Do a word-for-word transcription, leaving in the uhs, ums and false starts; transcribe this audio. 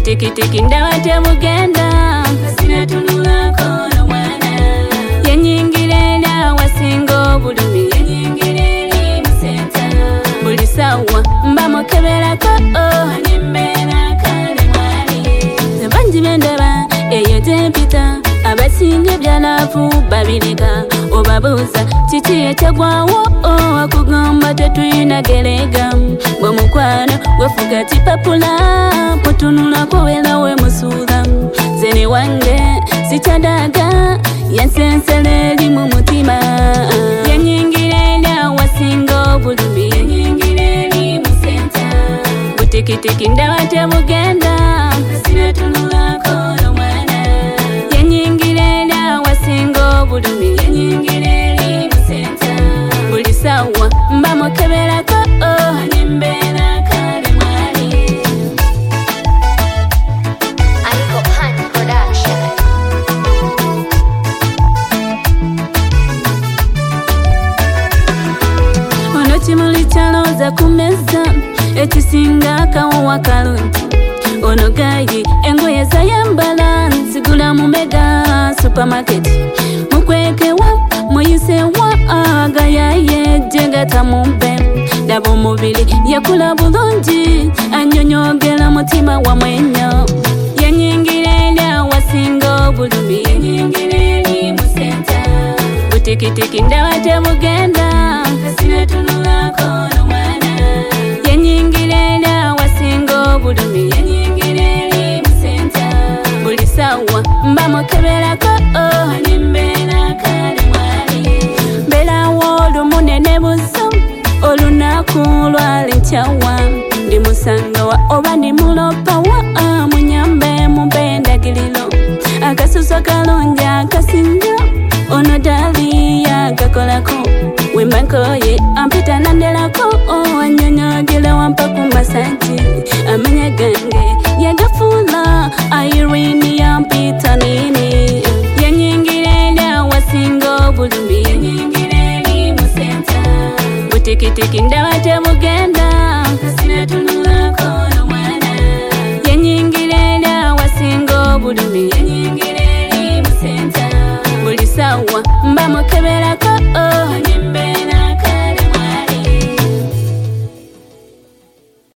butikitiki ndaba tebugenda kasina tunulako no mwana yenyingirira wasinga obulumi yenyingirira musenta buli sawa mba mukeberako nimbeera kale mwali bangi bendaba eyo tempita abasinga ebyalaavu babireka obabuuza kiki ekyagwawo akugamba tetuyina gerega gwe mukwano gwefuga kipapula mutunulako wera we musuula zene wange sikyadaga yansensera eri mu mutima yenyingirira wasinga obulumi yenyingira eri musenta butikitiki ndaba tebugenda kasina tunulako no mwana yenyingirira wasinga obulumi yenyingira eri musenta buli sawa mba mukeberako nimbeera kale mwali Aliko Pan Production. ono kimuli kyalooza ku meza ekisinga akawawa kalungi ono gayi engoye zayambala nzigula mu mega supermarket mukwekewa muyisewa agayaye jegatamumbe daba omubiri yakula bulungi anyonyogera mutima wa mwenyo yenyingirira wasinga obulumi yenyingira eri musenta butikitiki ndaba tebugenda kasina tunulako no mwana yenyingirira wasinga obulumi yenyingira eri musenta buli sawa mba mukeberako nimbeera kale mwali mbeerawo olumunene buso olunaku lwali nkyawa ndi musangawa oba ndi mulopawa munyambe mumpe endagiriro akasuso kalungi akasinga ono dali yagakolako wemba nkoye ampita nandelako anyonyogera wampa ku masaji amanya gange yagafuula airini yampita nini yenyingirira wasinga obulumi yenyingira eri musenta butikitiki ndaba tebugenda kasina tunulako